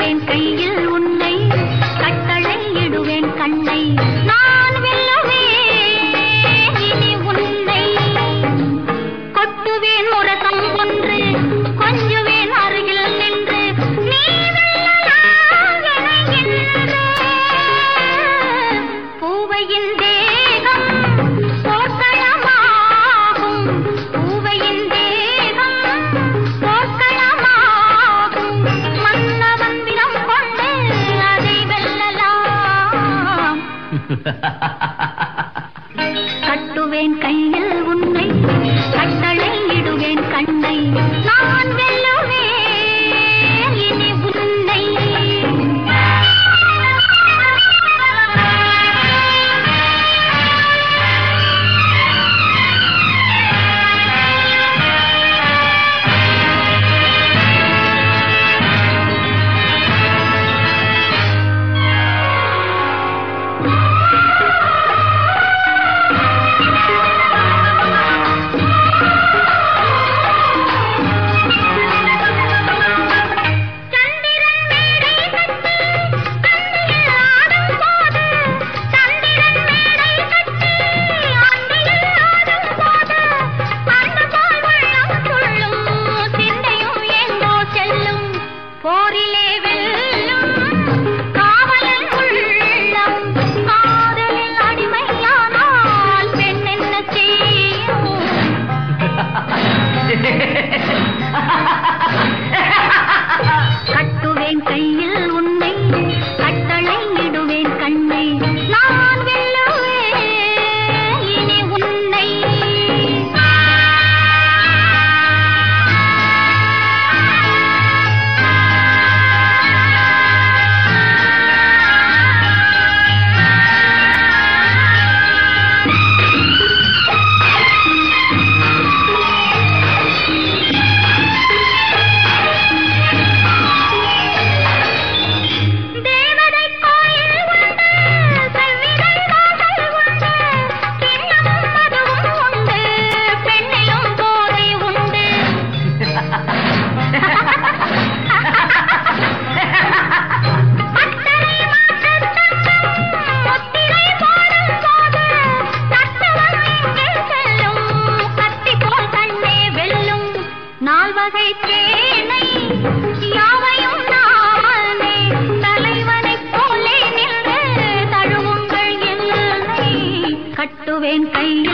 கட்டுவேன் கையில் உன்னை, கட்டளை இடுவேன் கண்ணை, நான் வெல்லுவேன் இனி உன்னை. கொட்டுவேன் முரசம் ஒன்று, கொஞ்சுவேன் அருகில் நின்று, நீ வெல்லலாம் என. பூவையின் தேகம் போர்க்களமாகும், பூவையின் தேகம் போர்க்களமாகும், மன்னவன் விடம் கொண்டு அதை வெல்லலாம். கட்டுவேன் கையில் உன்னை, கட்டளை இடுவேன் கண்ணை, நான் வெல்லுவேன் இனி உன்னை. போரிலே வெல்லும் காவலன் உள்ளம், காதலில் அடிமையானால் பெண் என்ன செய்யும்? கட்டுவேன் கையில் உன்னை, கட்டளை இடுவேன் கண்ணை, நான் வெல்லுவேன் இனி உன்னை. நால்வகை தேனை யாவையும் நானே, தலைவனைப் போலே நின்று தழுவுங்கள் என்னை. கட்டுவேன் கை